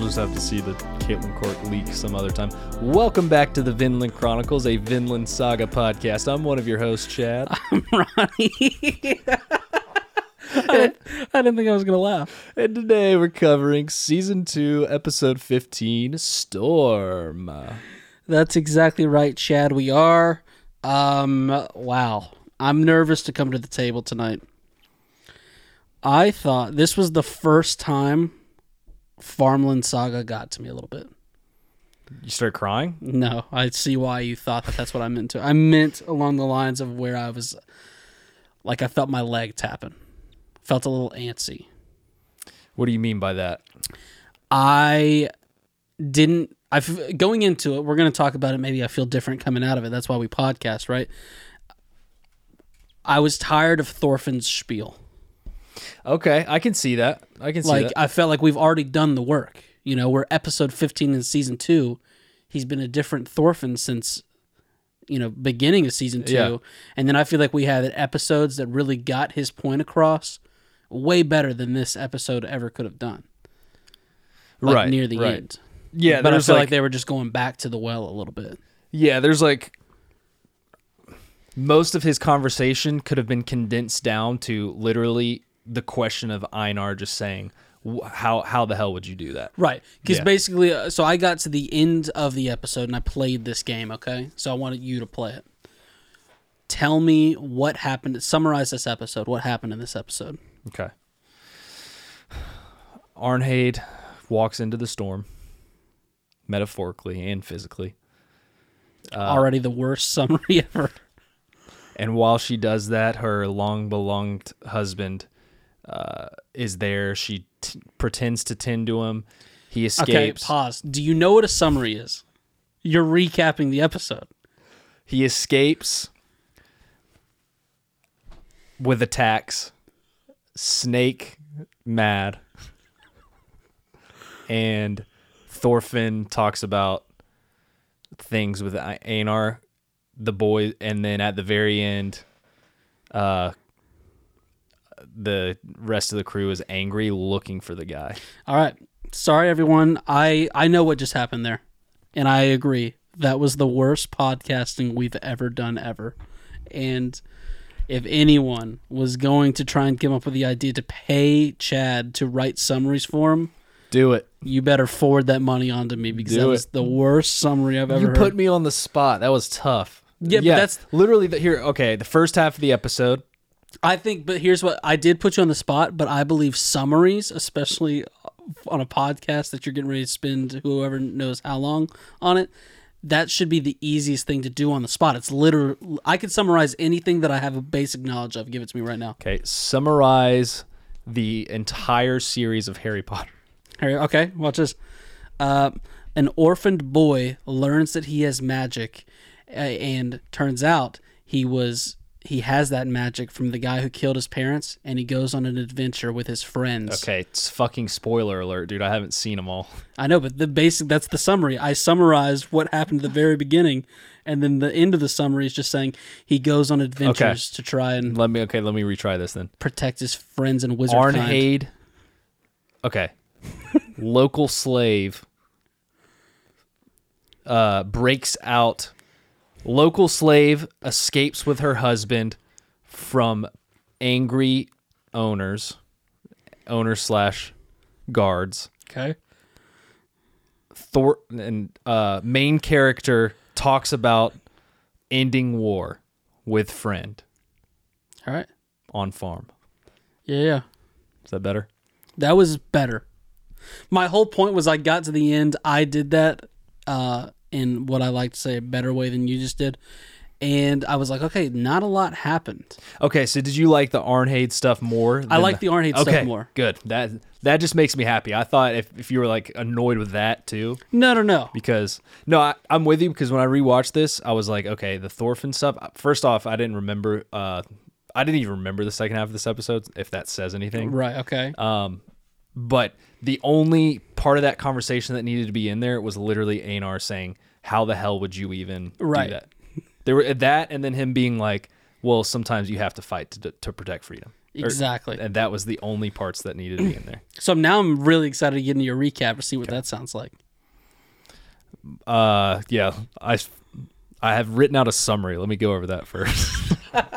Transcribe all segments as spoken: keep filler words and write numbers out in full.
just have to see the Caitlin Court leak some other time. Welcome back to the Vinland Chronicles, a Vinland Saga podcast. I'm one of your hosts, Chad. I'm Ronnie. I, I didn't think I was going to laugh. And today we're covering Season two, Episode fifteen, Storm. That's exactly right, Chad. We are. Um, wow. I'm nervous to come to the table tonight. I thought this was the first time Farmland Saga got to me a little bit. You start crying? No, I see why you thought that that's what I meant to. I meant along the lines of where I was, like I felt my leg tapping. Felt a little antsy. What do you mean by that? I didn't, I going into it, we're going to talk about it. Maybe I feel different coming out of it. That's why we podcast, right? I was tired of Thorfinn's spiel. Okay, I can see that. I can see like, that. I felt like we've already done the work. You know, we're episode fifteen in season two. He's been a different Thorfinn since, you know, beginning of season two. Yeah. And then I feel like we had episodes that really got his point across way better than this episode ever could have done. Like right. near the right. end. Yeah, but I feel like, like they were just going back to the well a little bit. Yeah, there's like most of his conversation could have been condensed down to literally the question of Einar just saying, how how the hell would you do that? Right. Because Yeah. basically, uh, so I got to the end of the episode and I played this game, okay? So I wanted you to play it. Tell me what happened. Summarize this episode. What happened in this episode? Okay. Arnheid walks into the storm, metaphorically and physically. Uh, Already the worst summary ever. And while she does that, her long-belonged husband uh, is there. She t- pretends to tend to him. He escapes. Okay, pause. Do you know what a summary is? You're recapping the episode. He escapes with attacks. Snake mad. And Thorfinn talks about things with Einar, the boy, and then at the very end, uh, the rest of the crew is angry, looking for the guy. All right. Sorry, everyone. I, I know what just happened there, and I agree. That was the worst podcasting we've ever done ever. And if anyone was going to try and come up with the idea to pay Chad to write summaries for him, do it. You better forward that money onto me because do that it. was the worst summary I've ever you heard. You put me on the spot. That was tough. Yeah, yeah but that's literally the, here. Okay, the first half of the episode. I think, but here's what I did put you on the spot, but I believe summaries, especially on a podcast that you're getting ready to spend whoever knows how long on it, that should be the easiest thing to do on the spot. It's literally, I could summarize anything that I have a basic knowledge of. Give it to me right now. Okay, summarize the entire series of Harry Potter. Harry, okay, watch this. Uh, an orphaned boy learns that he has magic, uh, and turns out he was he has that magic from the guy who killed his parents, and he goes on an adventure with his friends. Okay, it's fucking spoiler alert, dude. I haven't seen them all. I know, but the basic that's the summary. I summarized what happened at the very beginning, and then the end of the summary is just saying he goes on adventures okay. to try and let me okay, let me retry this then. Protect his friends and wizard Arnheid. kind. Okay. Local slave uh, breaks out. Local slave escapes with her husband from angry owners, owners slash guards. Okay. Thor and uh, main character talks about ending war with friend. All right. On farm. Yeah, yeah. Is that better? That was better. My whole point was I got to the end. I did that uh, in what I like to say a better way than you just did. And I was like, okay, not a lot happened. Okay, so did you like the Arnheid stuff more? I like the, the Arnheid okay, stuff more. Good. That that just makes me happy. I thought if, if you were like annoyed with that too. No, no, no. Because no, I, I'm with you because when I rewatched this, I was like, okay, the Thorfinn stuff. First off, I didn't remember. Uh, I didn't even remember the second half of this episode, if that says anything. Right. Okay. Um, but the only part of that conversation that needed to be in there was literally Einar saying, "How the hell would you even right. do that?" There were that, and then him being like, "Well, sometimes you have to fight to to protect freedom." Or- Exactly. and that was the only parts that needed to be in there. So now I'm really excited to get into your recap to see what that sounds like. Uh, yeah, I, I have written out a summary. Let me go over that first.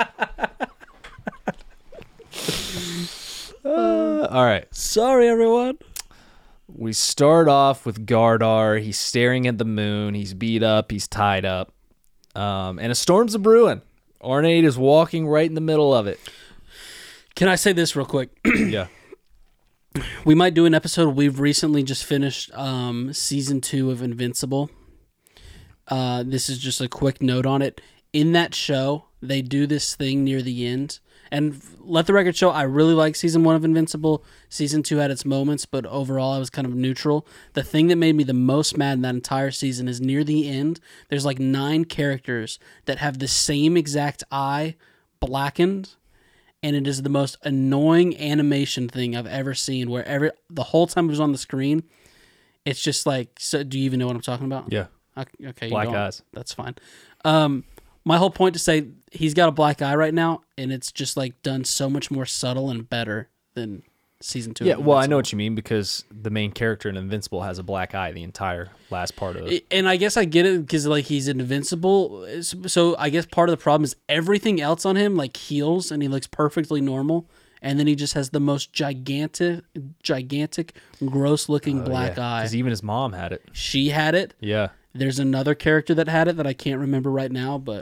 uh, all right. Sorry, everyone. We start off with Gardar. He's staring at the moon. He's beat up. He's tied up. Um, and a storm's a brewing. Ornate is walking right in the middle of it. Can I say this real quick? Yeah. We might do an episode. We've recently just finished um, season two of Invincible. Uh, this is just a quick note on it. In that show, they do this thing near the end. And let the record show, I really like season one of Invincible. Season two had its moments, but overall I was kind of neutral. The thing that made me the most mad in that entire season is near the end, there's like nine characters that have the same exact eye blackened. And it is the most annoying animation thing I've ever seen, where every, the whole time it was on the screen, it's just like, so do you even know what I'm talking about? Yeah. Okay. Black you don't. eyes. That's fine. Um, my whole point to say he's got a black eye right now, and it's just like done so much more subtle and better than season two. Yeah, of well, I Invincible. know what you mean because the main character in Invincible has a black eye the entire last part of it. And I guess I get it because like he's invincible. So I guess part of the problem is everything else on him like heals and he looks perfectly normal. And then he just has the most gigantic, gigantic, gross-looking black eye. Because even his mom had it. She had it. Yeah. There's another character that had it that I can't remember right now, but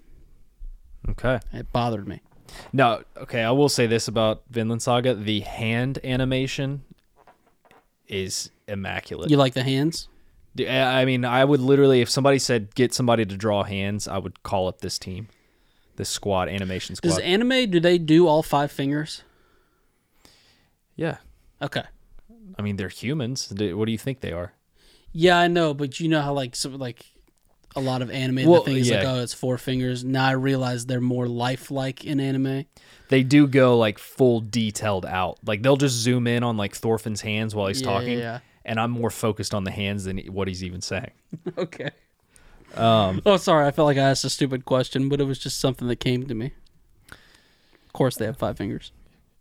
Okay. it bothered me. No, okay, I will say this about Vinland Saga. The hand animation is immaculate. You like the hands? D- I mean, I would literally, if somebody said, get somebody to draw hands, I would call up this team. This squad, animation squad. Does anime, do they do all five fingers? Yeah. Okay. I mean, they're humans. They- What do you think they are? Yeah, I know, but you know how like some, like a lot of anime, Well, the thing is like, yeah. oh, it's four fingers. Now I realize they're more lifelike in anime. They do go like full detailed out. Like they'll just zoom in on like Thorfinn's hands while he's Yeah, talking. yeah, yeah. And I'm more focused on the hands than what he's even saying. Okay. Um, Oh, sorry. I felt like I asked a stupid question, but it was just something that came to me. Of course, they have five fingers.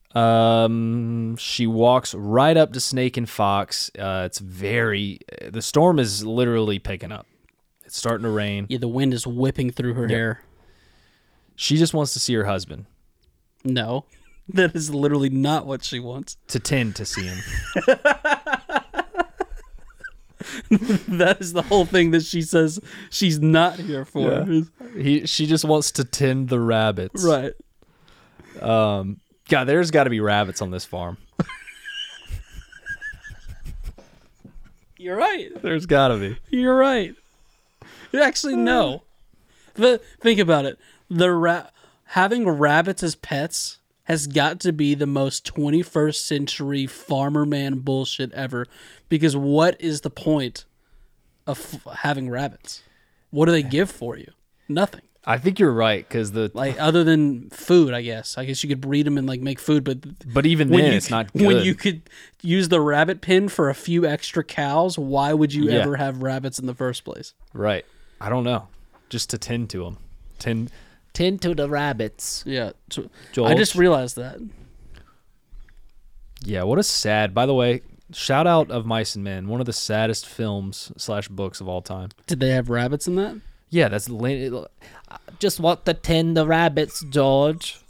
Um, she walks right up to Snake and Fox. Uh, it's very. The storm is literally picking up. It's starting to rain. Yeah, the wind is whipping through her hair. She just wants to see her husband, No, that is literally not what she wants. to tend to see him. That is the whole thing that she says she's not here for. Yeah. He. She just wants to tend the rabbits. Right. Um. God, there's got to be rabbits on this farm. You're right. There's got to be. You're right. Actually, no. But think about it. The ra- having rabbits as pets has got to be the most twenty-first century farmer man bullshit ever. Because what is the point of f- having rabbits? What do they give for you? Nothing. I think you're right because the. Like other than food, I guess. I guess you could breed them and like make food, but But even when then, you, it's not good. when you could use the rabbit pen for a few extra cows, why would you Yeah. ever have rabbits in the first place? Right. I don't know. Just to tend to them. Tend. Tend to the rabbits. Yeah, so- Joel? I just realized that. Yeah, what a sad. By the way, shout out of Mice and Men, one of the saddest films slash books of all time. Did they have rabbits in that? Yeah, that's la- just want to tend the rabbits, George.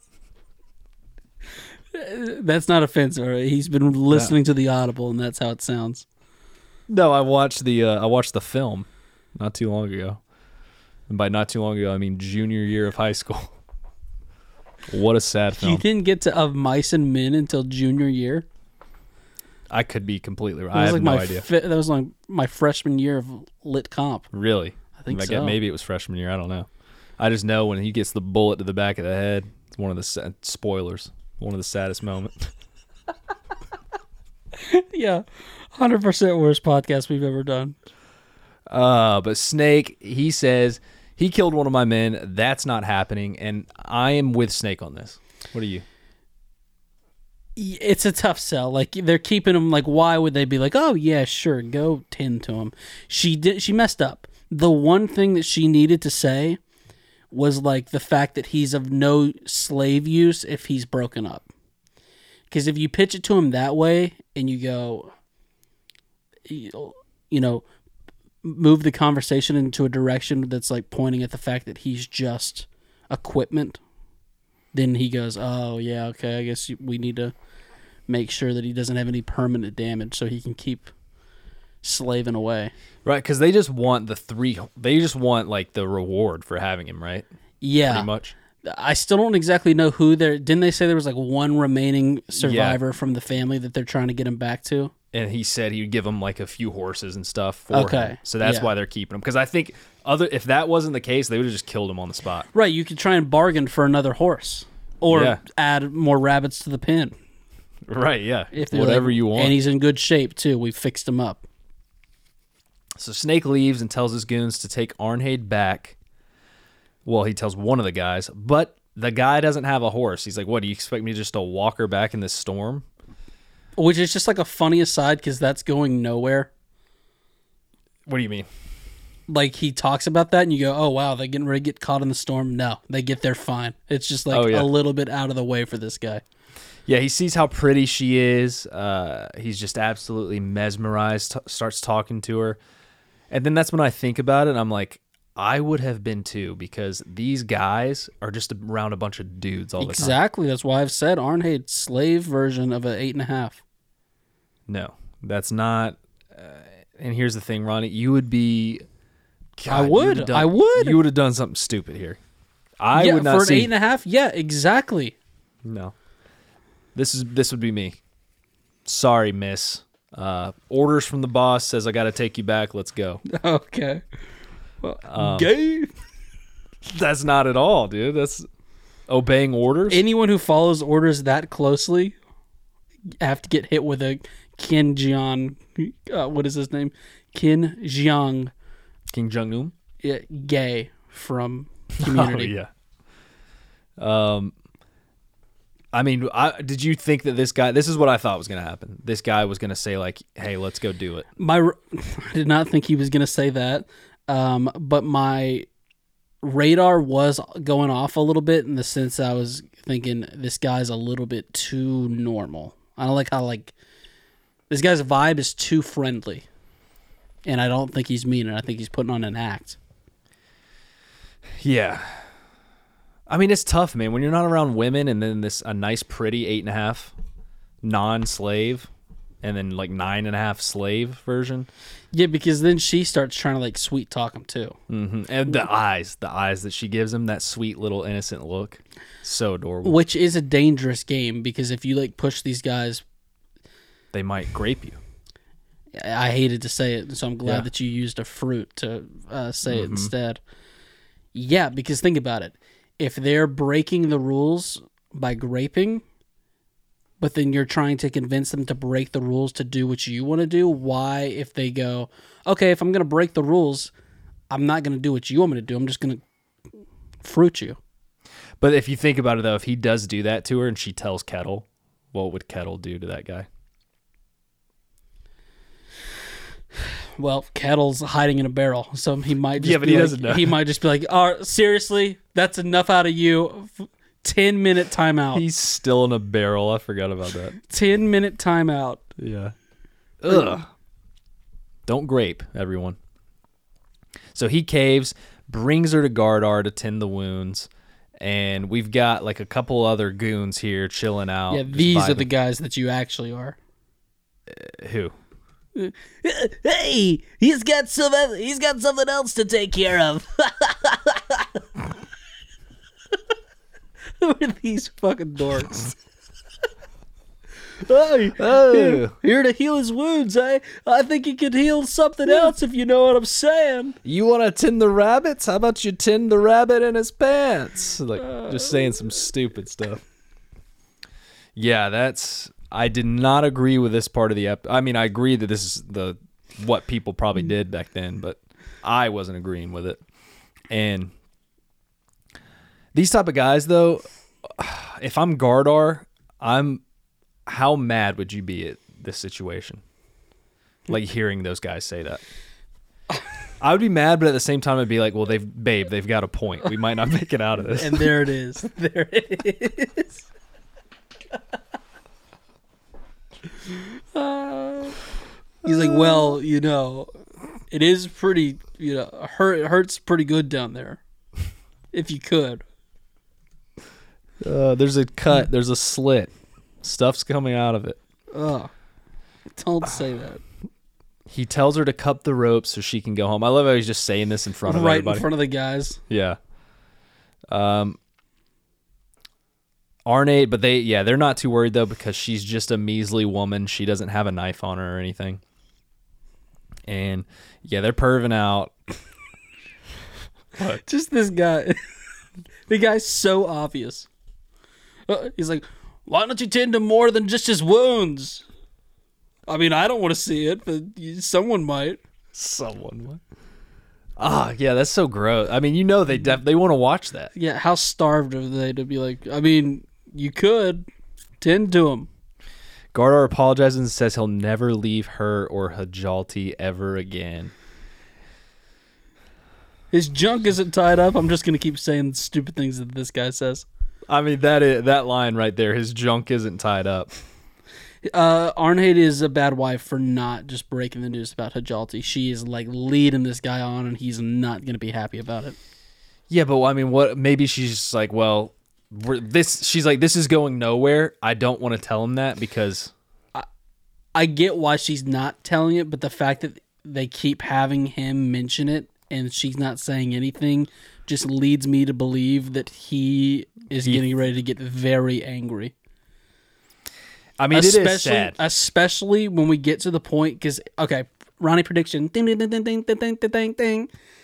That's not offensive. Right? He's been listening to the Audible, and that's how it sounds. No, I watched the uh, I watched the film not too long ago, and by not too long ago, I mean junior year of high school. What a sad film. You didn't get to Of Mice and Men until junior year. I could be completely wrong. That I was have like no my idea. fi- that was like my freshman year of lit comp. Really? I think I so. guess maybe it was freshman year. I don't know. I just know when he gets the bullet to the back of the head, it's one of the sa- spoilers. One of the saddest moments. Yeah, one hundred percent worst podcast we've ever done. Uh, but Snake, he says he killed one of my men. That's not happening, and I am with Snake on this. What are you? It's a tough sell. Like they're keeping him. Like why would they be like, oh yeah, sure, go tend to him? She did. She messed up. The one thing that she needed to say was like the fact that he's of no slave use if he's broken up. Because if you pitch it to him that way and you go, you know, move the conversation into a direction that's like pointing at the fact that he's just equipment, then he goes, oh, yeah, okay, I guess we need to make sure that he doesn't have any permanent damage so he can keep slaving away. Right, because they just want the three, they just want like the reward for having him, right? Yeah. Pretty much. I still don't exactly know who they're, didn't they say there was like one remaining survivor yeah. from the family that they're trying to get him back to? And he said he would give him like a few horses and stuff for okay. him. So that's yeah. why they're keeping him. Because I think other if that wasn't the case, they would have just killed him on the spot. Right, you could try and bargain for another horse. Or yeah. add more rabbits to the pen. Right, yeah. If Whatever like, you want. And he's in good shape, too. We fixed him up. So Snake leaves and tells his goons to take Arnheid back. Well, he tells one of the guys, but the guy doesn't have a horse. He's like, what, do you expect me just to walk her back in this storm? Which is just like a funny aside because that's going nowhere. What do you mean? Like, he talks about that and you go, oh, wow, they're getting ready to get caught in the storm. No, they get there fine. It's just like oh, yeah. a little bit out of the way for this guy. Yeah, he sees how pretty she is. Uh, he's just absolutely mesmerized, t- starts talking to her. And then that's when I think about it. And I'm like, I would have been too, because these guys are just around a bunch of dudes all the exactly. time. Exactly. That's why I've said Arnheid, slave version of an eight and a half. No, that's not. Uh, and here's the thing, Ronnie. You would be... God, I would. Done, I would. You would have done something stupid here. I yeah, would not for an see, eight and a half. Yeah, exactly. No, this is this would be me. Sorry, miss. Uh, orders from the boss says I got to take you back. Let's go. Okay. Well, um, gay. That's not at all, dude. That's obeying orders. Anyone who follows orders that closely have to get hit with a Kim Jiang. Uh, what is his name? Kim Jiang. King Jong-un? Yeah, gay from Community. Oh, yeah. Um, I mean, I, did you think that this guy, this is what I thought was going to happen. This guy was going to say like, hey, let's go do it. My, I did not think he was going to say that. Um, but my radar was going off a little bit in the sense I was thinking this guy's a little bit too normal. I don't like how like, this guy's vibe is too friendly. And I don't think he's mean, and I think he's putting on an act. Yeah. I mean, it's tough, man. When you're not around women and then this a nice, pretty eight and a half non-slave and then like nine and a half slave version. Yeah, because then she starts trying to like sweet talk him too. Mm-hmm. And the eyes, the eyes that she gives him, that sweet little innocent look. So adorable. Which is a dangerous game because if you like push these guys, they might grape you. I hated to say it, so I'm glad yeah. that you used a fruit to uh, say mm-hmm. it instead. Yeah, because think about it. If they're breaking the rules by graping, but then you're trying to convince them to break the rules to do what you want to do, why, if they go, okay, if I'm going to break the rules, I'm not going to do what you want me to do. I'm just going to fruit you. But if you think about it, though, if he does do that to her and she tells Kettle, what would Kettle do to that guy? Well, Kettle's hiding in a barrel, so he might just yeah, but be he like, doesn't know. He might just be like, oh, seriously? That's enough out of you. ten-minute timeout. He's still in a barrel. I forgot about that. ten-minute timeout. Yeah. Ugh. Don't grape, everyone. So he caves, brings her to Gardar to tend the wounds, and we've got like a couple other goons here chilling out. Yeah, these are the guys that you actually are. Uh, who? Hey, he's got some. He's got something else to take care of. Who are these fucking dorks? Hey, oh. here to heal his wounds, eh? I think he could heal something else if you know what I'm saying. You want to tend the rabbits? How about you tend the rabbit in his pants? Like, uh, just saying some stupid stuff. Yeah, that's... I did not agree with this part of the ep. I mean, I agree that this is the what people probably did back then, but I wasn't agreeing with it. And these type of guys, though, if I'm Gardar, I'm... How mad would you be at this situation? Like hearing those guys say that. I would be mad, but at the same time, I'd be like, well, they've, babe, they've got a point. We might not make it out of this. And there it is. There it is. uh, he's like, well, you know, it is pretty, you know, hurt, it hurts pretty good down there. If you could. Uh, there's a cut. There's a slit. Stuff's coming out of it. Ugh. Don't say that. He tells her to cut the rope so she can go home. I love how he's just saying this in front of right everybody. in front of the guys. Yeah. Um. Arnade, but they, yeah, they're not too worried though because she's just a measly woman. She doesn't have a knife on her or anything. And yeah, they're perving out. What? Just this guy. The guy's so obvious. Uh, he's like, why don't you tend to more than just his wounds? I mean, I don't want to see it, but someone might. Someone might. Ah, yeah, that's so gross. I mean, you know they def- they want to watch that. Yeah, how starved are they to be like, I mean, you could tend to him. Gardar apologizes and says he'll never leave her or Hajalti ever again. His junk isn't tied up. I'm just going to keep saying stupid things that this guy says. I mean, that is, that line right there, his junk isn't tied up. Uh, Arnheid is a bad wife for not just breaking the news about Hajalti. She is like leading this guy on, and he's not going to be happy about it. Yeah, but I mean, what? Maybe she's just like, well, we're, this. She's like, this is going nowhere. I don't want to tell him that because I, I get why she's not telling it, but the fact that they keep having him mention it and she's not saying anything just leads me to believe that he is he, getting ready to get very angry. I mean, especially, it is sad. Especially when we get to the point, because, okay, Ronnie prediction, ding, ding, ding, ding, ding, ding, ding, ding, ding.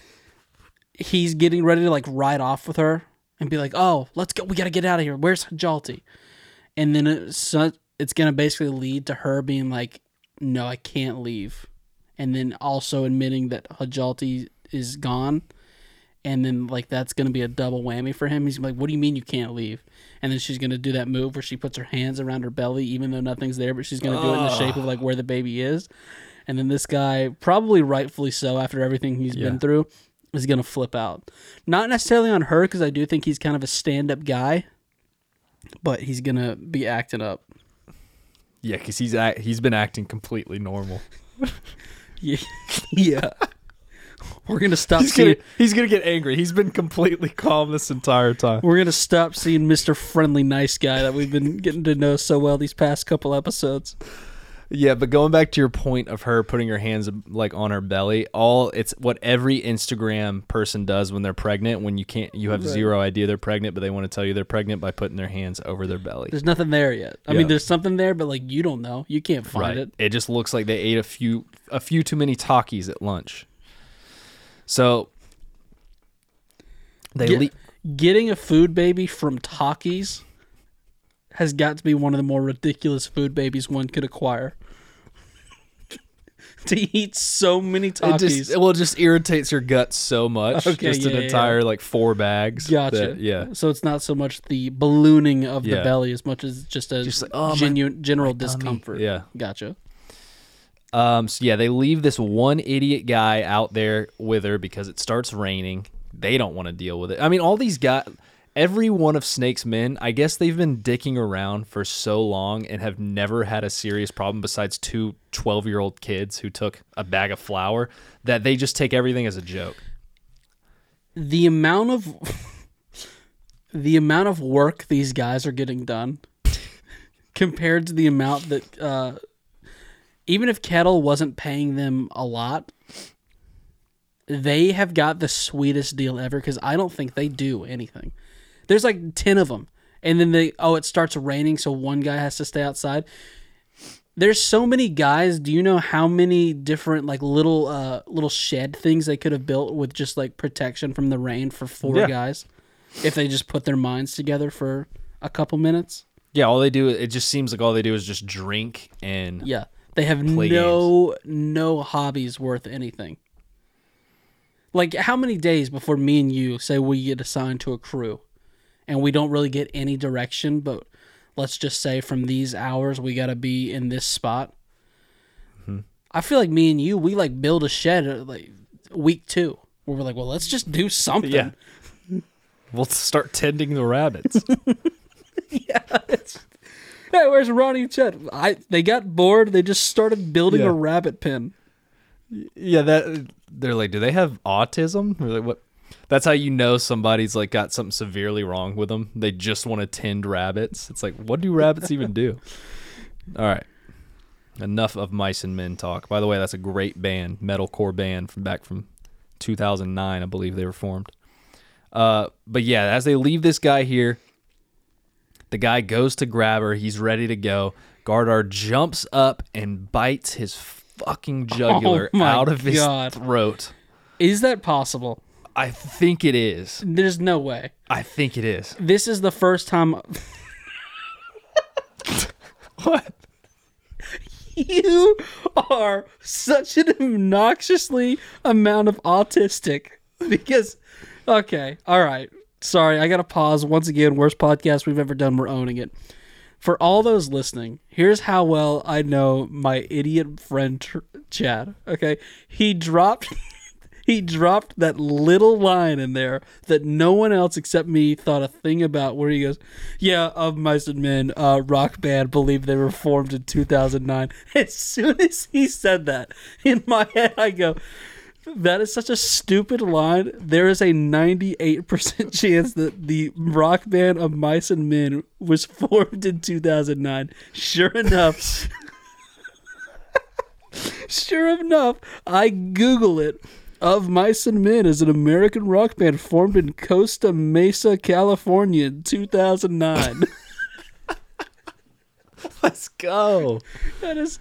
He's getting ready to, like, ride off with her and be like, oh, let's go, we got to get out of here. Where's Hajalti? And then it's, it's going to basically lead to her being like, no, I can't leave. And then also admitting that Hajalti is gone. And then, like, that's going to be a double whammy for him. He's like, what do you mean you can't leave? And then she's going to do that move where she puts her hands around her belly, even though nothing's there, but she's going to do it in the shape of, like, where the baby is. And then this guy, probably rightfully so, after everything he's yeah. been through, is going to flip out. Not necessarily on her, because I do think he's kind of a stand-up guy, but he's going to be acting up. Yeah, because he's, act- he's been acting completely normal. yeah. yeah. We're gonna stop. He's seeing, gonna, he's gonna get angry. He's been completely calm this entire time. We're gonna stop seeing Mister Friendly Nice Guy that we've been getting to know so well these past couple episodes. Yeah, but going back to your point of her putting her hands like on her belly, all it's what every Instagram person does when they're pregnant. When you can't, you have right. zero idea they're pregnant, but they want to tell you they're pregnant by putting their hands over their belly. There's nothing there yet. I yeah. mean, there's something there, but like you don't know, you can't find right. it. It just looks like they ate a few a few too many Takis at lunch. So they Get, le- getting a food baby from Takis has got to be one of the more ridiculous food babies one could acquire. To eat so many Takis. It just, well, it just irritates your gut so much. Okay, just yeah, an entire, yeah. like, four bags. Gotcha. That, yeah. So it's not so much the ballooning of yeah. the belly as much as just a just like, oh, genu- my, general my discomfort. Yeah. Gotcha. Um. So, yeah, they leave this one idiot guy out there with her because it starts raining. They don't want to deal with it. I mean, all these guys... Every one of Snake's men, I guess they've been dicking around for so long and have never had a serious problem besides two twelve-year-old kids who took a bag of flour, that they just take everything as a joke. The amount of the amount of work these guys are getting done compared to the amount that uh, even if Kettle wasn't paying them a lot, they have got the sweetest deal ever because I don't think they do anything. There's like ten of them. And then they, oh, it starts raining, so one guy has to stay outside. There's so many guys. Do you know how many different like little uh, little shed things they could have built with just like protection from the rain for four yeah. guys? If they just put their minds together for a couple minutes? Yeah, all they do, it just seems like all they do is just drink and yeah, they have no games. no hobbies worth anything. Like, how many days before me and you say we get assigned to a crew and we don't really get any direction, but let's just say from these hours we got to be in this spot? Mm-hmm. I feel like me and you, we, like, build a shed. Like, week two, where we're like, well, let's just do something. Yeah. We'll start tending the rabbits. yeah. It's, hey, where's Ronnie and Chet? I they got bored. They just started building Yeah. a rabbit pen. Yeah, that they're like, do they have autism? Or like, what? That's how you know somebody's like got something severely wrong with them. They just want to tend rabbits. It's like, what do rabbits even do? All right. Enough of Mice and Men talk. By the way, that's a great band, metalcore band from back from two thousand nine, I believe they were formed. Uh, but yeah, as they leave this guy here, the guy goes to grab her. He's ready to go. Gardar jumps up and bites his fucking jugular Oh my out of his God. throat. Is that possible? I think it is. There's no way. I think it is. This is the first time. What? You are such an obnoxiously amount of autistic because, okay, all right. Sorry, I got to pause once again. Worst podcast we've ever done. We're owning it. For all those listening, here's how well I know my idiot friend Tr- Chad. Okay, he dropped. He dropped that little line in there that no one else except me thought a thing about, where he goes, yeah, of Mice and Men, uh, rock band, believe they were formed in two thousand nine. As soon as he said that, in my head I go, that is such a stupid line. There is a ninety-eight percent chance that the rock band of Mice and Men was formed in two thousand nine. Sure enough, sure enough, I Google it. Of Mice and Men is an American rock band formed in Costa Mesa, California in two thousand nine. Let's go. That is...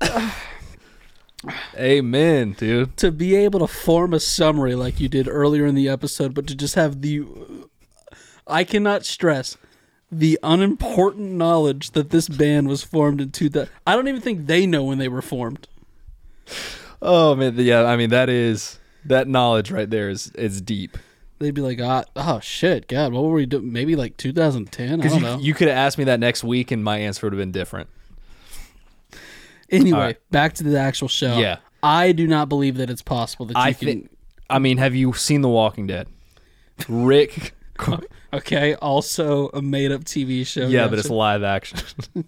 Amen, dude. To be able to form a summary like you did earlier in the episode, but to just have the... I cannot stress the unimportant knowledge that this band was formed in two thousand. I don't even think they know when they were formed. Oh man, yeah. I mean, that is that knowledge right there is is deep. They'd be like, ah, oh shit, God, what were we doing? Maybe like two thousand ten. I Because don't you, know. you could have asked me that next week, and my answer would have been different. Anyway, All right. back to the actual show. Yeah. I do not believe that it's possible that you I can. think. I mean, have you seen The Walking Dead? Rick. Okay, also a made-up T V show. yeah, gotcha. but it's live action.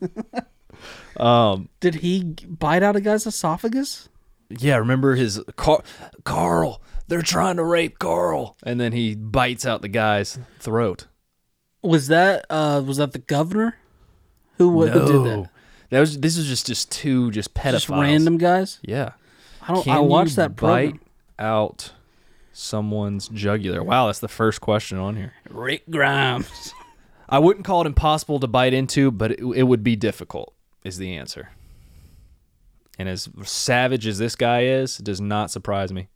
um. Did he bite out a guy's esophagus? Yeah, remember his Car- Carl. They're trying to rape Carl, and then he bites out the guy's throat. Was that uh was that the governor? Who, who no, did that? That was. This was just just two just pedophiles. Just random guys. Yeah. I don't. Can I watched you that program. bite out someone's jugular? Wow, that's the first question on here. Rick Grimes. I wouldn't call it impossible to bite into, but it, it would be difficult, is the answer. And as savage as this guy is, it does not surprise me.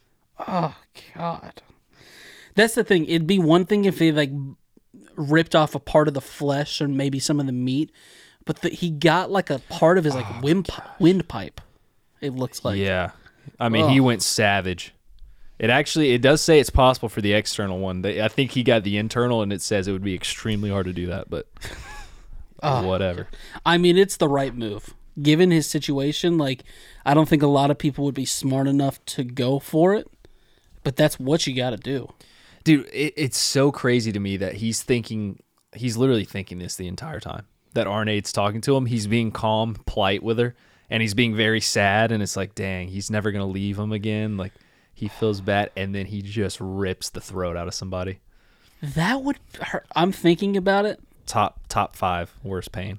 Oh God, that's the thing. It'd be one thing if he like ripped off a part of the flesh or maybe some of the meat, but the, he got like a part of his like Oh, wind windpipe. It looks like. Yeah. I mean, he Ugh. went savage. It actually, it does say it's possible for the external one. They, I think he got the internal, and it says it would be extremely hard to do that, but Oh. whatever. I mean, it's the right move. Given his situation, like, I don't think a lot of people would be smart enough to go for it, but that's what you got to do. Dude, it, it's so crazy to me that he's thinking, he's literally thinking this the entire time. That Arnade's talking to him. He's being calm, polite with her, and he's being very sad, and it's like, dang, he's never going to leave him again. Like, he feels bad, and then he just rips the throat out of somebody. That would hurt. I'm thinking about it. Top top five worst pain.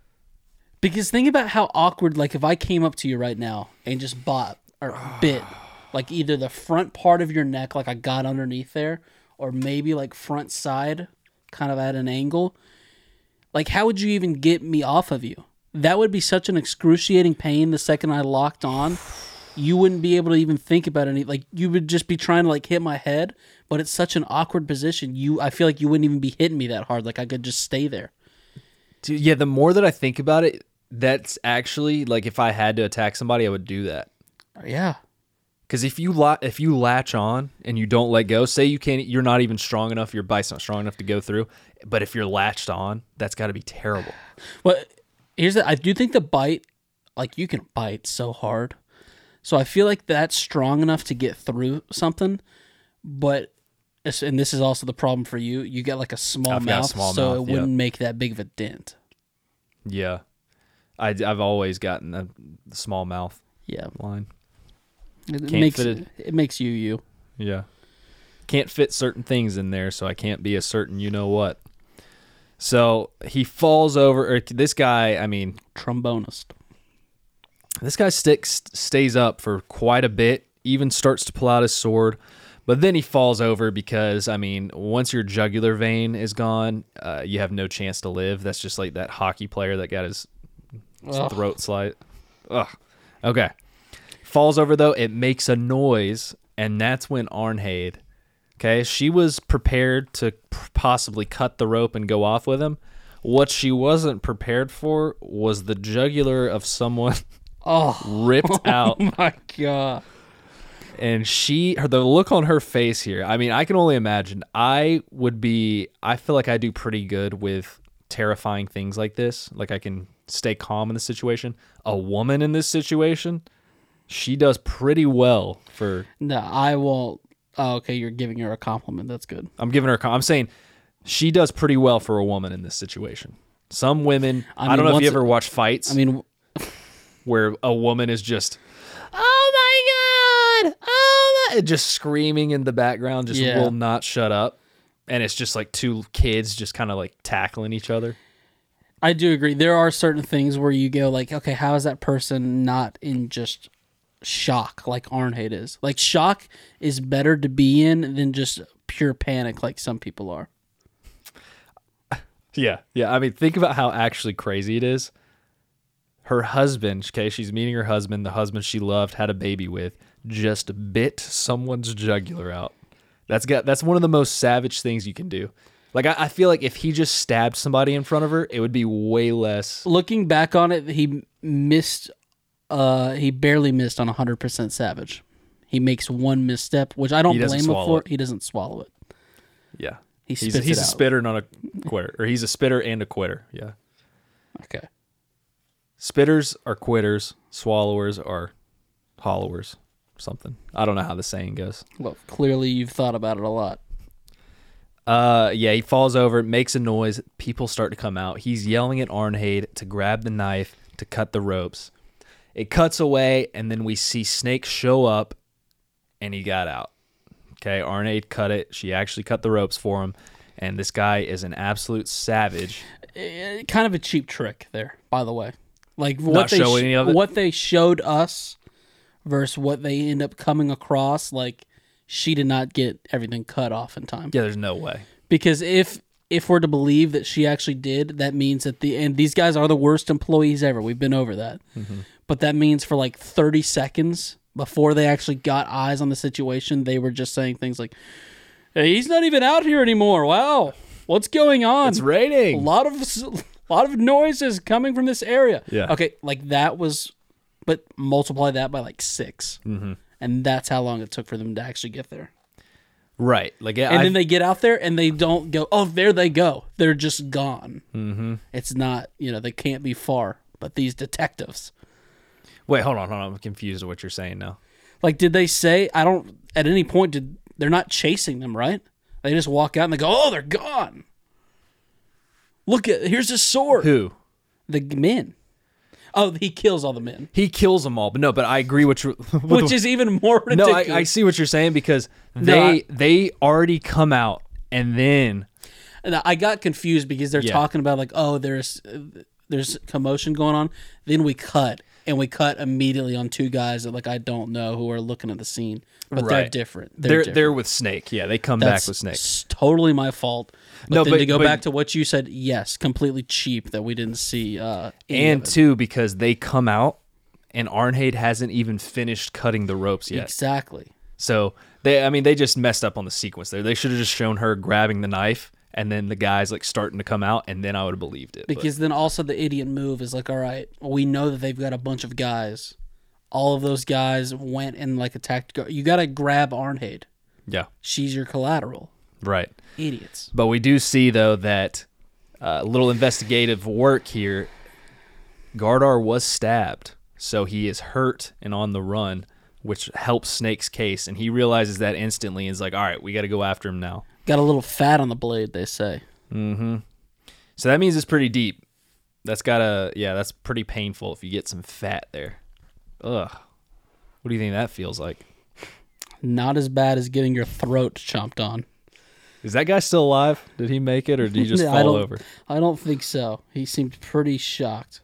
Because think about how awkward, like, if I came up to you right now and just bought or bit, like, either the front part of your neck, like I got underneath there, or maybe, like, front side, kind of at an angle. Like, how would you even get me off of you? That would be such an excruciating pain the second I locked on. You wouldn't be able to even think about any, like, you would just be trying to, like, hit my head, but it's such an awkward position. You, I feel like you wouldn't even be hitting me that hard. Like, I could just stay there. Dude, yeah, the more that I think about it, that's actually, like, if I had to attack somebody, I would do that. Yeah. Because if you la- if you latch on and you don't let go, say you can't, you're not even strong enough, your bite's not strong enough to go through, but if you're latched on, that's got to be terrible. Well, here's the, I do think the bite, like, you can bite so hard So I feel like that's strong enough to get through something, but and this is also the problem for you. You get like a small I've got a mouth, small so mouth, it wouldn't yep. make that big of a dent. Yeah. I, I've always gotten a small mouth Yeah, line. it, it Can't makes fit it. it makes you you. Yeah. Can't fit certain things in there, so I can't be a certain you know what. So he falls over. Or this guy, I mean, Trombonist. this guy sticks stays up for quite a bit, even starts to pull out his sword, but then he falls over because, I mean, once your jugular vein is gone, uh, you have no chance to live. That's just like that hockey player that got his, his Ugh. throat slit. Ugh. Okay. Falls over, though. It makes a noise, and that's when Arnheid, okay, she was prepared to possibly cut the rope and go off with him. What she wasn't prepared for was the jugular of someone Oh, ripped out. Oh my god! And she, her, the look on her face here, I mean, I can only imagine. I would be, I feel like I do pretty good with terrifying things like this. Like I can stay calm in the situation. A woman in this situation, she does pretty well for, No, I won't. Oh, okay, you're giving her a compliment. That's good. I'm giving her, a com- I'm saying she does pretty well for a woman in this situation. Some women, I I, mean, don't know if once- you ever watch fights I mean, where a woman is just, oh my God, oh my, just screaming in the background, just Yeah. will not shut up. And it's just like two kids just kind of like tackling each other. I do agree. There are certain things where you go like, okay, how is that person not in just shock like Arnheid is? Like shock is better to be in than just pure panic like some people are. Yeah. Yeah. I mean, think about how actually crazy it is. Her husband, okay, she's meeting her husband, the husband she loved, had a baby with, just bit someone's jugular out. That's got that's one of the most savage things you can do. Like I, I feel like if he just stabbed somebody in front of her, it would be way less. Looking back on it, he missed uh he barely missed on one hundred percent Savage. He makes one misstep, which I don't He doesn't blame him swallow for. it. He doesn't swallow it. Yeah. He He's, spits he's it a out. spitter, not a quitter. Or he's a spitter and a quitter. Yeah. Okay. Spitters are quitters. Swallowers are hollowers. Something. I don't know how the saying goes. Well, clearly you've thought about it a lot. Uh, yeah, he falls over, makes a noise. People start to come out. He's yelling at Arnheid to grab the knife to cut the ropes. It cuts away, and then we see Snake show up, and he got out. Okay, Arnheid cut it. She actually cut the ropes for him, and this guy is an absolute savage. Eh, kind of a cheap trick there, by the way. Like what Not they show any of it? what they showed us versus what they end up coming across. Like she did not get everything cut off in time. Yeah, there's no way. Because if if we're to believe that she actually did, that means that the and these guys are the worst employees ever. We've been over that. Mm-hmm. But that means for like thirty seconds before they actually got eyes on the situation, they were just saying things like, "Hey, he's not even out here anymore. Wow, what's going on? It's A raining." lot of a lot of noises coming from this area." Yeah. Okay, like that was, but multiply that by like six, Mm-hmm. and that's how long it took for them to actually get there. Right. Like, And I, then they get out there and they don't go, oh, there they go. They're just gone. mm-hmm. It's not, you know, they can't be far. But these detectives, Wait, hold on, hold on. I'm confused with what you're saying now. like, did they say, I don't, at any point, did they're not chasing them, right? They just walk out and they go, oh, they're gone. Look at, here's his sword. Who? The men. Oh, he kills all the men, He kills them all, but no. But I agree with you. with which the- is even more no. ridiculous. I, I see what you're saying because they No, I- they already come out and then And I got confused because they're Yeah. talking about like, oh, there's there's commotion going on. Then we cut, and we cut immediately on two guys that like I don't know who are looking at the scene, but they're Right. different. they're They're they're, different. with Snake. Yeah, they come That's back with Snake. s- totally my fault. But No, then but- to go but- back to what you said, yes, completely cheap that we didn't see. Uh, any And of it. two, because they come out and Arnheid hasn't even finished cutting the ropes yet. Exactly. So they, I mean, they just messed up on the sequence there. They should have just shown her grabbing the knife and then the guys like starting to come out, and then I would have believed it. But- Because then also the idiot move is like, all right, well, we know that they've got a bunch of guys. All of those guys went and like attacked. Go- you got to grab Arnheid. yeah, She's your collateral. right. Idiots. But we do see though that a uh, little investigative work here. Gardar was stabbed. so he is hurt and on the run, which helps Snake's case, and he realizes that instantly and is like, all right, we got to go after him now. Got a little fat on the blade, they say. Mm-hmm. So that means it's pretty deep. That's gotta, yeah, that's pretty painful if you get some fat there. Ugh. What do you think that feels like? Not as bad as getting your throat chomped on. Is that guy still alive? Did he make it, or did he just I fall don't- over? I don't think so. He seemed pretty shocked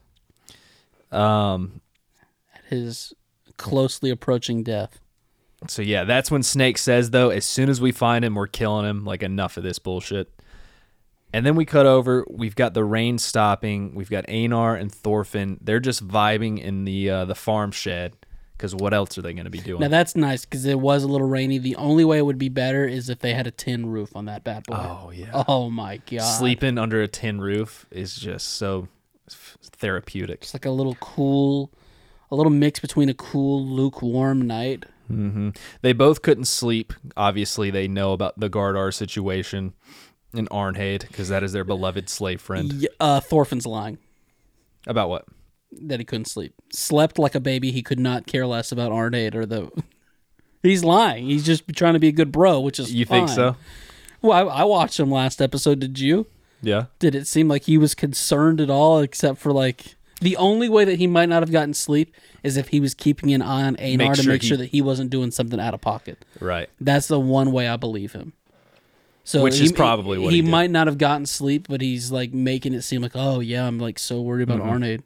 Um. at his closely approaching death. So yeah, that's when Snake says, though, as soon as we find him, we're killing him. Like, enough of this bullshit. And then we cut over. We've got the rain stopping. We've got Einar and Thorfinn. They're just vibing in the uh, the farm shed, because what else are they going to be doing? Now that's nice because it was a little rainy. The only way it would be better is if they had a tin roof on that bad boy. Oh yeah. Oh my god. Sleeping under a tin roof is just so therapeutic. It's like a little cool, a little mix between a cool, lukewarm night. Mm-hmm. They both couldn't sleep. Obviously, they know about the Gardar situation in Arnheid, because that is their beloved slave friend. Y- Uh, Thorfinn's lying About what? that he couldn't sleep. Slept like a baby. He could not care less about Arnheid or the. He's lying. He's just trying to be a good bro, which is You fine. think so? Well, I, I watched him last episode. Did you? Yeah. Did it seem like he was concerned at all, except for like the only way that he might not have gotten sleep is if he was keeping an eye on Einar Make to sure make he- sure that he wasn't doing something out of pocket. Right. That's the one way I believe him. So Which he- is probably what he, he did. might not have gotten sleep, but he's like making it seem like, oh yeah, I'm like so worried about Mm-hmm. Arnheid.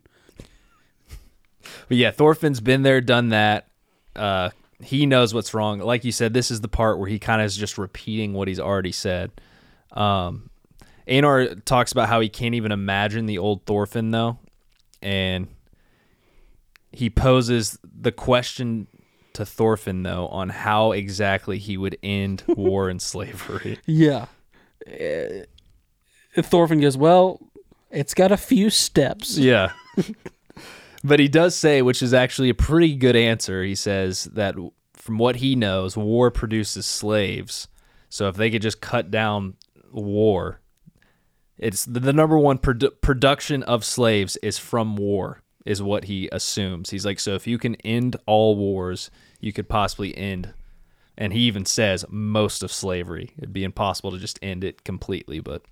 But yeah, Thorfinn's been there, done that. Uh, he knows what's wrong. Like you said, this is the part where he kind of is just repeating what he's already said. Um, Einar talks about how he can't even imagine the old Thorfinn, though. And he poses the question to Thorfinn, though, on how exactly he would end war and slavery. Yeah. Uh, Thorfinn goes, well, it's got a few steps. Yeah. But he does say, which is actually a pretty good answer, he says that from what he knows, war produces slaves. So if they could just cut down war, it's the, the number one produ- production of slaves is from war, is what he assumes. He's like, so if you can end all wars, you could possibly end, and he even says most of slavery. It'd be impossible to just end it completely, but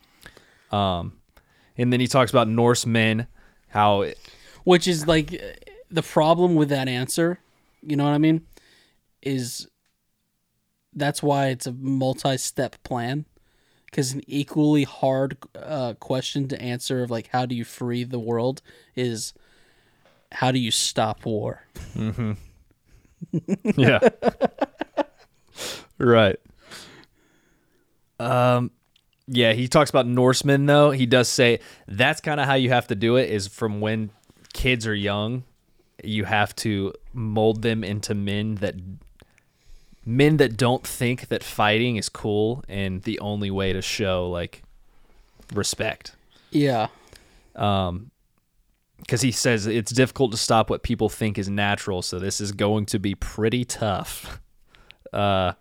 um, and then he talks about Norsemen, how it, Which is like the problem with that answer, you know what I mean? Is that's why it's a multi-step plan, because an equally hard uh, question to answer of like how do you free the world is how do you stop war? Mm-hmm. Yeah. Right. Um, yeah, he talks about Norsemen, though. He does say that's kind of how you have to do it, is from when kids are young, you have to mold them into men that men that don't think that fighting is cool and the only way to show like respect. Yeah. Um, because he says it's difficult to stop what people think is natural, so this is going to be pretty tough. Uh,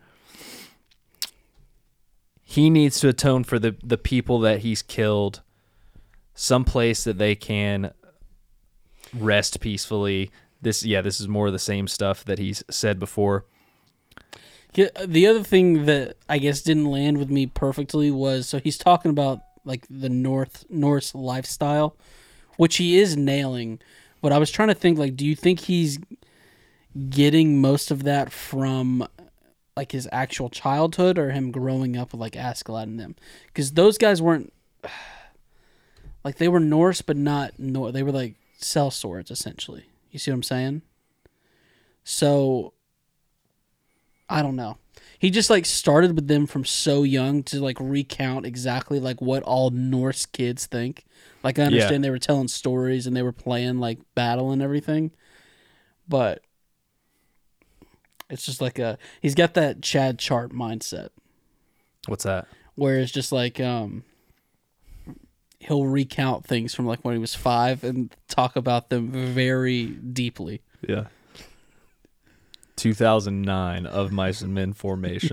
he needs to atone for the, the people that he's killed, someplace that they can rest peacefully. This, yeah, this is more of the same stuff that he's said before. Yeah, the other thing that I guess didn't land with me perfectly was, so he's talking about like the North Norse lifestyle, which he is nailing. But I was trying to think, like, do you think he's getting most of that from like his actual childhood or him growing up with like Askeladd and them? Because those guys weren't like, they were Norse, but not Nor. They were like sellswords essentially. You see what I'm saying? So I don't know. He just like started with them from so young to like recount exactly like what all Norse kids think. Like I understand Yeah. they were telling stories and they were playing like battle and everything, but it's just like a he's got that Chad Chart mindset What's that? where it's just like um he'll recount things from like when he was five and talk about them very deeply. Yeah. two thousand nine of Mice and Men formation.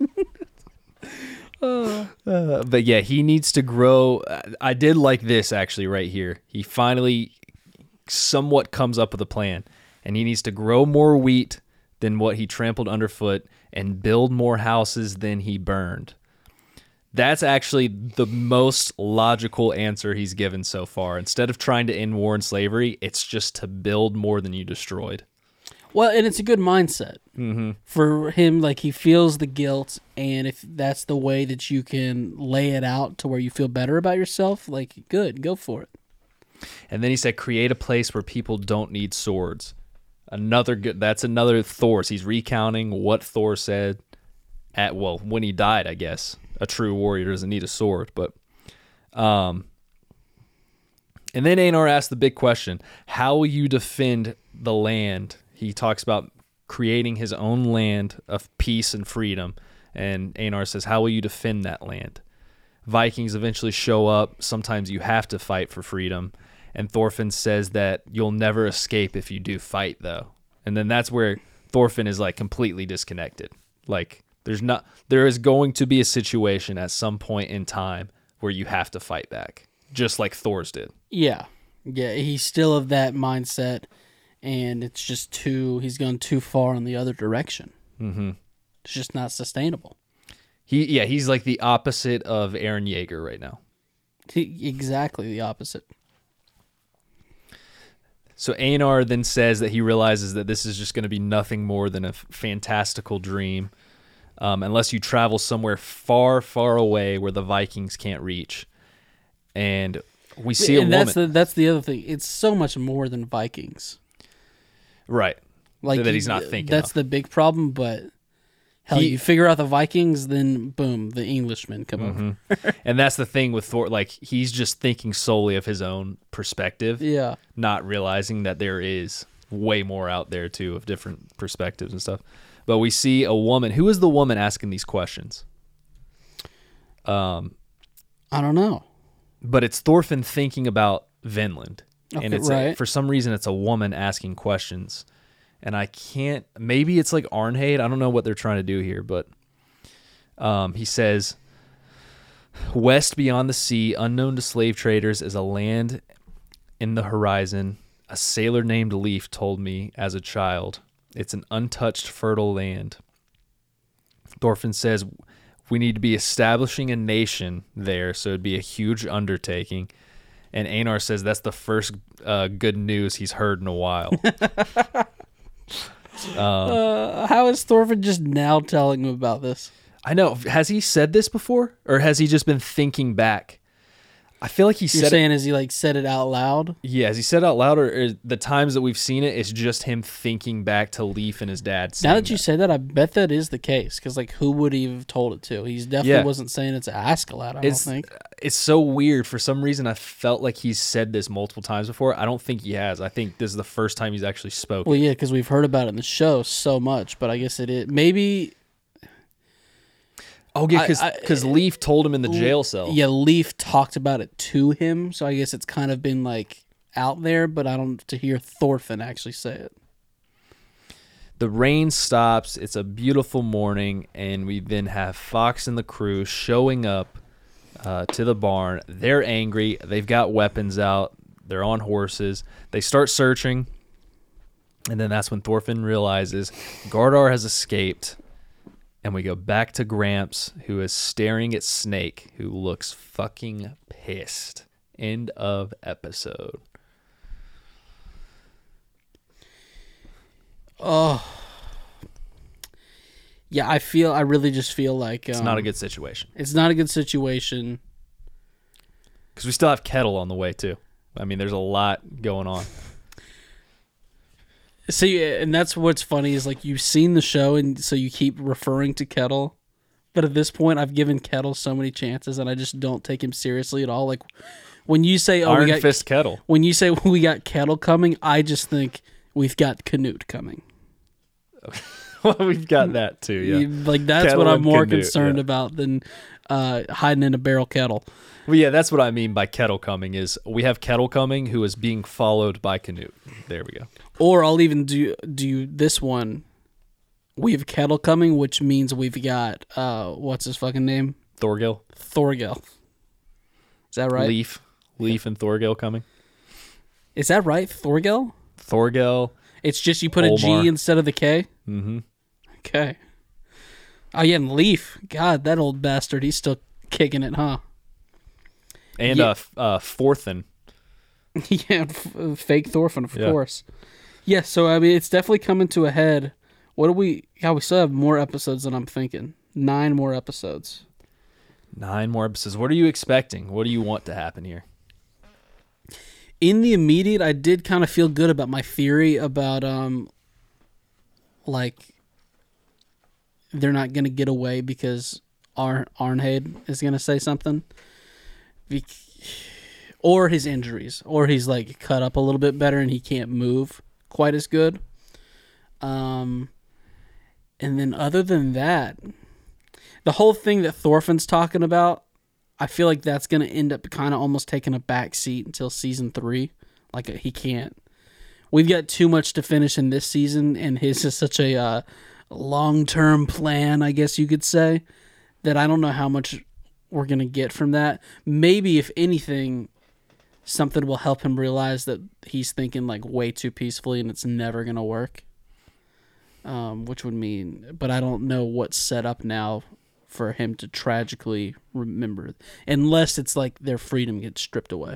uh, but yeah, he needs to grow. I did like this actually right here. He finally somewhat comes up with a plan, and he needs to grow more wheat than what he trampled underfoot and build more houses than he burned. That's actually the most logical answer he's given so far. Instead of trying to end war and slavery, it's just to build more than you destroyed. Well, and it's a good mindset Mm-hmm. for him. Like, he feels the guilt, and if that's the way that you can lay it out to where you feel better about yourself, like, good, go for it. And then he said, create a place where people don't need swords. Another good. That's another Thor's. He's recounting what Thor said at, well, when he died, I guess. A true warrior doesn't need a sword, but um and then Einar asked the big question, how will you defend the land? He talks about creating his own land of peace and freedom, and Einar says, how will you defend that land? Vikings eventually show up. Sometimes you have to fight for freedom, and Thorfinn says that you'll never escape if you do fight, though. And then that's where Thorfinn is like completely disconnected. Like, There's not. There is going to be a situation at some point in time where you have to fight back, just like Thor's did. Yeah. Yeah, he's still of that mindset, and it's just too, he's gone too far in the other direction. Mm-hmm. It's just not sustainable. He, yeah, he's like the opposite of Aaron Yeager right now. He, exactly the opposite. So Einar then says that he realizes that this is just going to be nothing more than a f- fantastical dream. Um, unless you travel somewhere far, far away where the Vikings can't reach. And we see and a that's woman. the that's the other thing. It's so much more than Vikings. Right. Like that he's not thinking That's of. the big problem, but hell, He- you figure out the Vikings, then boom, the Englishmen come over. Mm-hmm. And that's the thing with Thor. Like, he's just thinking solely of his own perspective, Yeah. not realizing that there is way more out there, too, of different perspectives and stuff. But we see a woman. Who is the woman asking these questions? Um, I don't know. but it's Thorfinn thinking about Vinland, Okay, and it's right. a, for some reason it's a woman asking questions, and I can't. Maybe it's like Arnheid. I don't know what they're trying to do here, but um, he says, "West beyond the sea, unknown to slave traders, is a land in the horizon. A sailor named Leif told me as a child. It's an untouched, fertile land." Thorfinn says, we need to be establishing a nation there, so it'd be a huge undertaking. And Einar says that's the first uh, good news he's heard in a while. um, Uh, how is Thorfinn just now telling him about this? I know. Has he said this before? Or has he just been thinking back? I feel like he You're said saying it. as he like said it out loud? Yeah, has he said it out loud, or, or the times that we've seen it, it's just him thinking back to Leif and his dad saying Now that you say that, I bet that is the case. Because like, who would he have told it to? He's definitely Yeah. wasn't saying it to Askeladd, I It's, don't think. it's so weird. For some reason, I felt like he's said this multiple times before. I don't think he has. I think this is the first time he's actually spoken. Well, yeah, because we've heard about it in the show so much, but I guess it is. Maybe. Oh, yeah, I- I- because Leif told him in the jail cell. Yeah, Leif talked about it to him, so I guess it's kind of been like out there, but I don't to hear Thorfinn actually say it. The rain stops. It's a beautiful morning, and we then have Fox and the crew showing up uh, to the barn. They're angry. They've got weapons out. They're on horses. They start searching, and then that's when Thorfinn realizes Gardar has escaped. And we go back to Gramps, who is staring at Snake, who looks fucking pissed. End of episode. Oh. Yeah, I feel, I really just feel like... Um, It's not a good situation. It's not a good situation. Because we still have Kettle on the way, too. I mean, there's a lot going on. See, and that's what's funny is like you've seen the show, and so you keep referring to Kettle. But at this point, I've given Kettle so many chances, and I just don't take him seriously at all. Like when you say, "Oh, Iron we got Fist Kettle. when you say we got Kettle coming," I just think we've got Canute coming. Well, we've got that, too, yeah. You- like that's Kettle what I'm and more Canute, concerned yeah. about than uh, hiding in a barrel kettle. Well, yeah, that's what I mean by Kettle coming, is we have Kettle coming, who is being followed by Canute. There we go. Or I'll even do do this one. We have Kettle coming, which means we've got uh, what's his fucking name? Thorgil. Thorgil. Is that right? Leaf. Leaf and Thorgil coming. Is that right? Thorgel? Thorgel. It's just you put Olmar. a G instead of the K? Mm-hmm. Okay. Oh, yeah, and Leaf. God, that old bastard. He's still kicking it, huh? And Yeah. uh, f- uh, Forthin. yeah, f- fake Thorfinn, of Yeah. course. Yeah, so, I mean, it's definitely coming to a head. What do we... God, we still have more episodes than I'm thinking. Nine more episodes. Nine more episodes. What are you expecting? What do you want to happen here? In the immediate, I did kind of feel good about my theory about, um, like, they're not going to get away because Ar- Arnheid is going to say something. Be- or his injuries. Or he's, like, cut up a little bit better and he can't move quite as good. Um, and then other than that, the whole thing that Thorfinn's talking about, I feel like that's going to end up kind of almost taking a back seat until season three. Like, he can't. We've got too much to finish in this season, and his is such a uh, long-term plan, I guess you could say, that I don't know how much we're going to get from that. Maybe, if anything, something will help him realize that he's thinking, like, way too peacefully and it's never going to work. Um, which would mean, but I don't know what's set up now for him to tragically remember, unless it's like their freedom gets stripped away.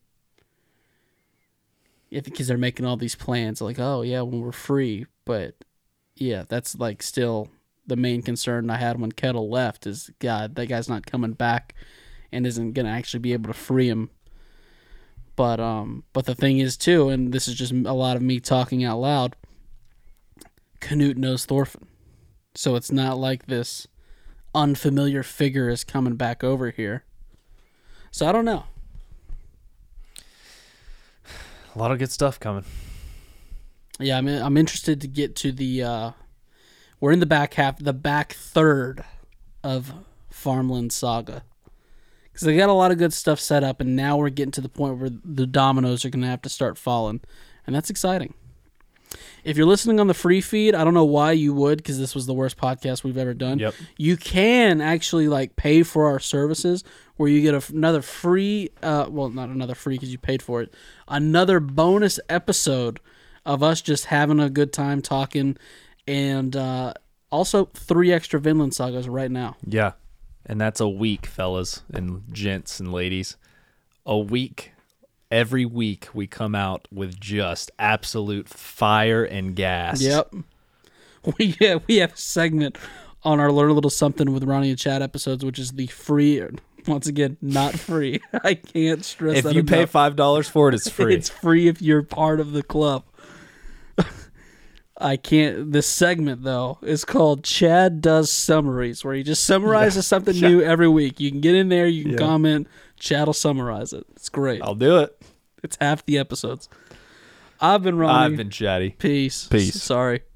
If because they're making all these plans, like, oh yeah, when we're free, but yeah, that's like still the main concern I had when Kettle left is, God, that guy's not coming back and isn't gonna actually be able to free him. But um, but the thing is too, and this is just a lot of me talking out loud. Canute knows Thorfinn, so it's not like this unfamiliar figure is coming back over here. So I don't know. A lot of good stuff coming. Yeah, I'm I'm interested to get to the. Uh, we're in the back half, the back third of Farmland Saga, because they got a lot of good stuff set up, and now we're getting to the point where the dominoes are going to have to start falling, and that's exciting. If you're listening on the free feed, I don't know why you would, because this was the worst podcast we've ever done. Yep. You can actually like pay for our services, where you get a, another free, uh, well, not another free because you paid for it, another bonus episode of us just having a good time talking, and uh, also three extra Vinland Sagas right now. Yeah. And that's a week, fellas and gents and ladies. A week. Every week we come out with just absolute fire and gas. Yep. We yeah, we have a segment on our Learn a Little Something with Ronnie and Chad episodes, which is the free, once again, not free. I can't stress If that you enough. pay five dollars for it, it's free. It's free if you're part of the club. I can't. This segment, though, is called Chad Does Summaries, where he just summarizes Yeah. something new every week. You can get in there, you can Yeah. comment, Chad will summarize it. It's great. I'll do it. It's half the episodes. I've been Ronnie. I've been chatty. Peace. Peace. Sorry.